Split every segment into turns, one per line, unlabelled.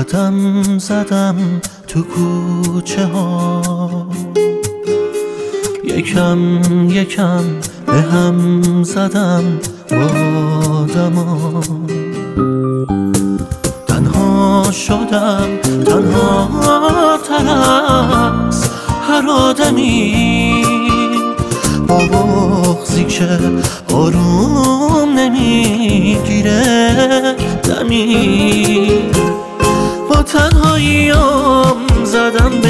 قدم زدم تو کوچه ها، یکم یکم به هم زدم با آدما. تنها شدم، تنها تر از هر آدمی، با بغضی که آروم نمیگیره دمی. با تنهاییام زدم به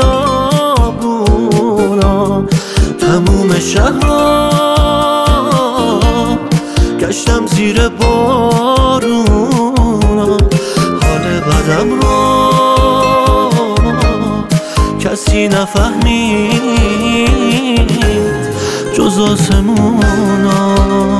خیابونا، تموم شهرها گشتم زیر بارونا. حال بدم رو کسی نفهمید جز آسمونا.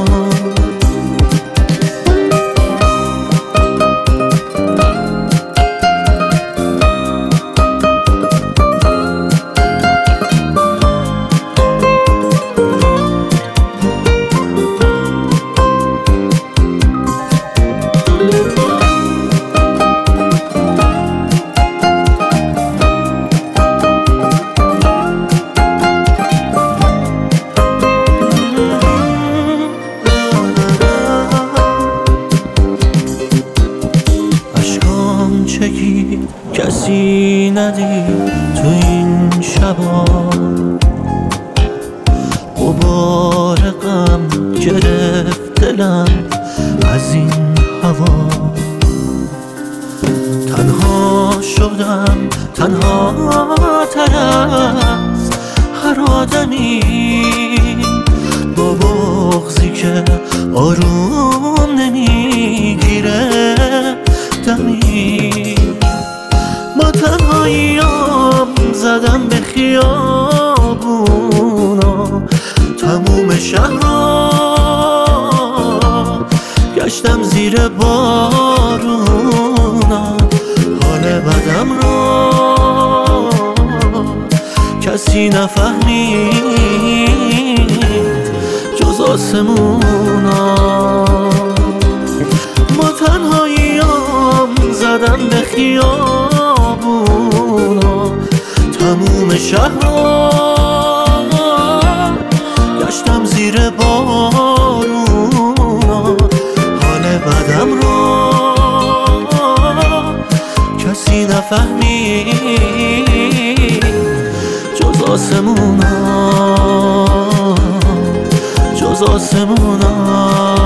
چکی کسی ندید تو این شبا، غبار غم گرفت دلم از این هوا. تنها شدم، تنها تر از هر آدمی، با بغضی که آروم نمیگیره دمی. با تنهاییام زدم به خیابونا، تموم شهرها گشتم زیر بارونا. حال بدم رو کسی نفهمید جز آسمونا. با تنهاییام زدم به خیابونا، تموم شهرها گشتم زیر بارونا. حال بدم رو کسی نفهمید جز آسمونا، جز آسمونا.